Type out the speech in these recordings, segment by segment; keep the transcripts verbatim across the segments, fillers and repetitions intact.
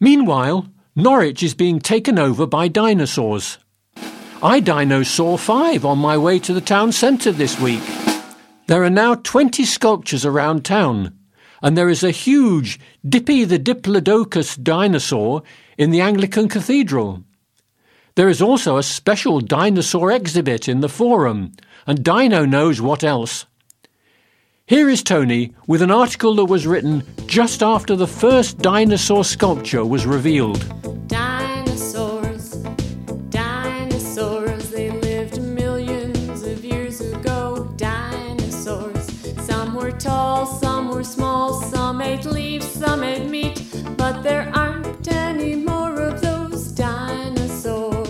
Meanwhile, Norwich is being taken over by dinosaurs. I dino saw five on my way to the town centre this week. There are now twenty sculptures around town, and there is a huge Dippy the Diplodocus dinosaur in the Anglican Cathedral. There is also a special dinosaur exhibit in the Forum, and Dino knows what else. Here is Tony with an article that was written just after the first dinosaur sculpture was revealed. Dinosaurs, dinosaurs, they lived millions of years ago. Dinosaurs, some were tall, some were small, some ate leaves, some ate meat, but there aren't any more of those dinosaurs.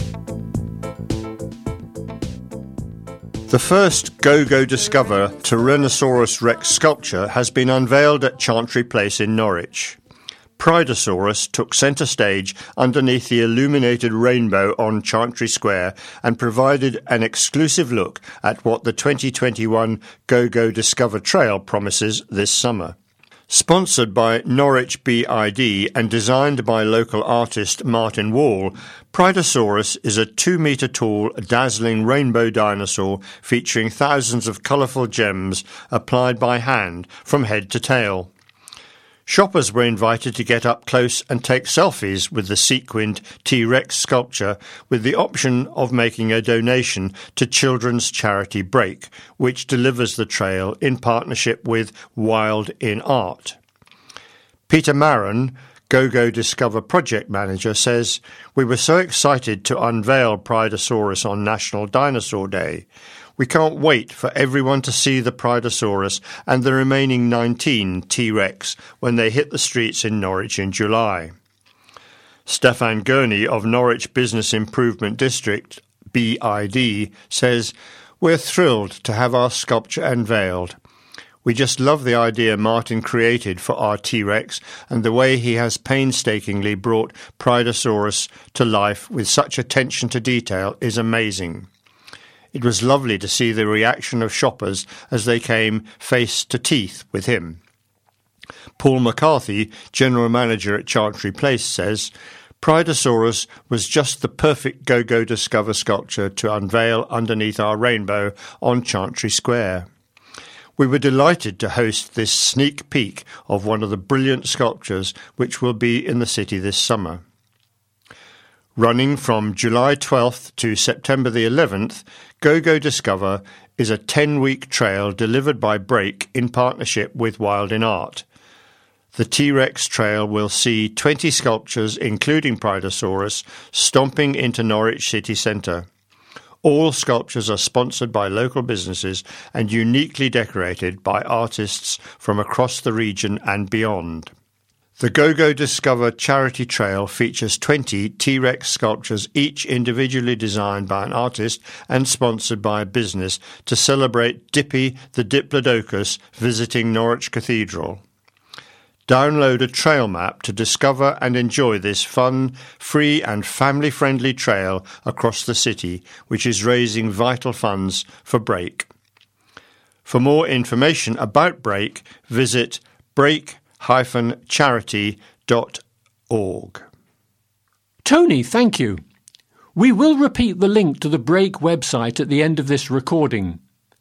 The first Go-Go Discover Tyrannosaurus Rex sculpture has been unveiled at Chantry Place in Norwich. Pridosaurus took centre stage underneath the illuminated rainbow on Chantry Square and provided an exclusive look at what the twenty twenty-one Go-Go Discover Trail promises this summer. Sponsored by Norwich B I D and designed by local artist Martin Wall, Pridosaurus is a two-metre tall, dazzling rainbow dinosaur featuring thousands of colourful gems applied by hand from head to tail. Shoppers were invited to get up close and take selfies with the sequined T-Rex sculpture, with the option of making a donation to children's charity Break, which delivers the trail in partnership with Wild in Art. Peter Maron, Go-Go Discover project manager, says, "We were so excited to unveil Pridosaurus on National Dinosaur Day. We can't wait for everyone to see the Pridosaurus and the remaining nineteen T-Rex when they hit the streets in Norwich in July." Stefan Gurney of Norwich Business Improvement District, B I D, says, "We're thrilled to have our sculpture unveiled. We just love the idea Martin created for our T-Rex, and the way he has painstakingly brought Pridosaurus to life with such attention to detail is amazing. It was lovely to see the reaction of shoppers as they came face to teeth with him." Paul McCarthy, General Manager at Chantry Place, says, "Pridosaurus was just the perfect Go-Go Discover sculpture to unveil underneath our rainbow on Chantry Square. We were delighted to host this sneak peek of one of the brilliant sculptures which will be in the city this summer." Running from July twelfth to September the eleventh, Go-Go Discover is a ten-week trail delivered by Break in partnership with Wild in Art. The T-Rex trail will see twenty sculptures, including Pridosaurus, stomping into Norwich city centre. All sculptures are sponsored by local businesses and uniquely decorated by artists from across the region and beyond. The Go-Go Discover charity trail features twenty T-Rex sculptures, each individually designed by an artist and sponsored by a business to celebrate Dippy the Diplodocus visiting Norwich Cathedral. Download a trail map to discover and enjoy this fun, free and family-friendly trail across the city, which is raising vital funds for Break. For more information about Break, visit break dash charity dot org. Tony, thank you. We will repeat the link to the Break website at the end of this recording.